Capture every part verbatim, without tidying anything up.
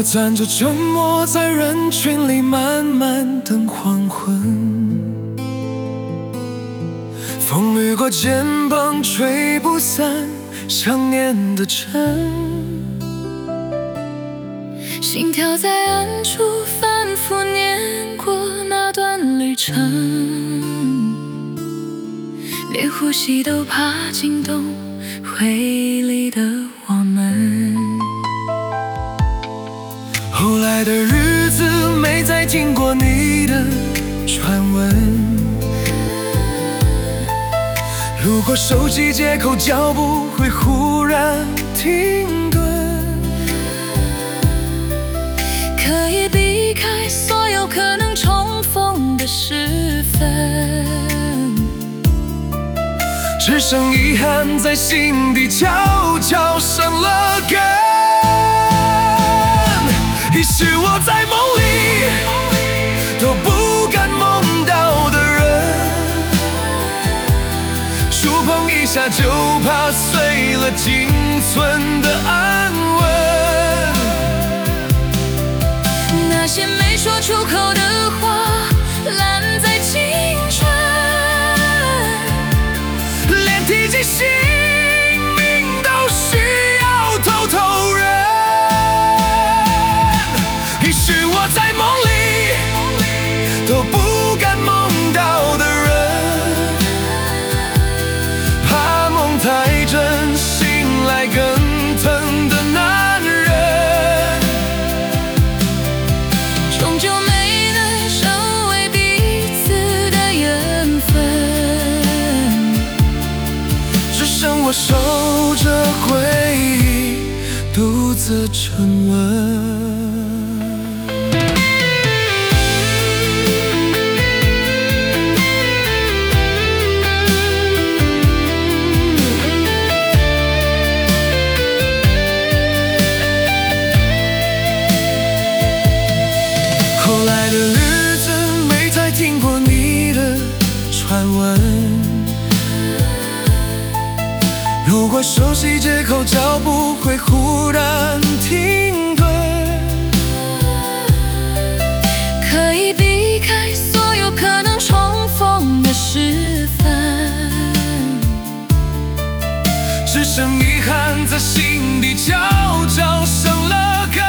我攥着沉默，在人群里慢慢等黄昏。风掠过肩膀，吹不散想念的尘。 心跳在暗处反复念过那段旅程，连呼吸都怕惊动回忆里的我们。 后来的日子没再听过你的传闻，如果手机接口，脚步会忽然停顿。 可以避开所有可能重逢的时分， 只剩遗憾在心底悄悄生了根。你是我在梦里都不敢梦到的人，触碰一下就怕碎了仅存的安稳。 那些没说出口的话烂在青春， 连提起姓名都需要偷偷忍。你是我在梦里都不敢梦到的人，怕梦太真，醒来更疼的男人， 终究没能成为彼此的缘分， 只剩我守着回忆，独自沉沦。后来的日子没再听过你的传闻，如果熟悉街口，脚步会忽然停顿。 可以避开所有可能重逢的时分， 只剩遗憾在心底悄悄生了根。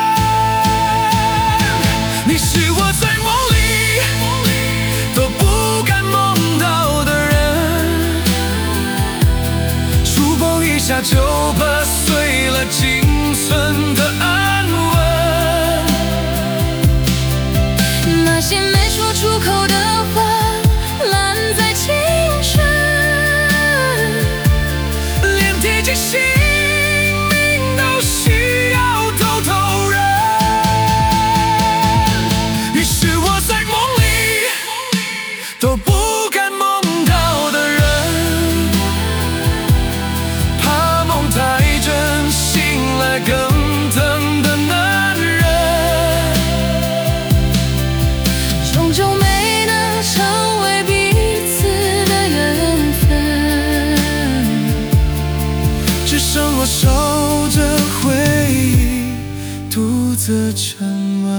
你是我在梦里都不敢梦到的人，触碰一下就怕碎了仅存的安稳。 那些没说出口的话烂在青春， 连提起姓名都需要偷偷忍。你是我在梦里都不敢梦到的人，怕梦太真，醒来更疼的男人， 终究没能成为彼此的缘分， 只剩我守着回忆，独自沉沦。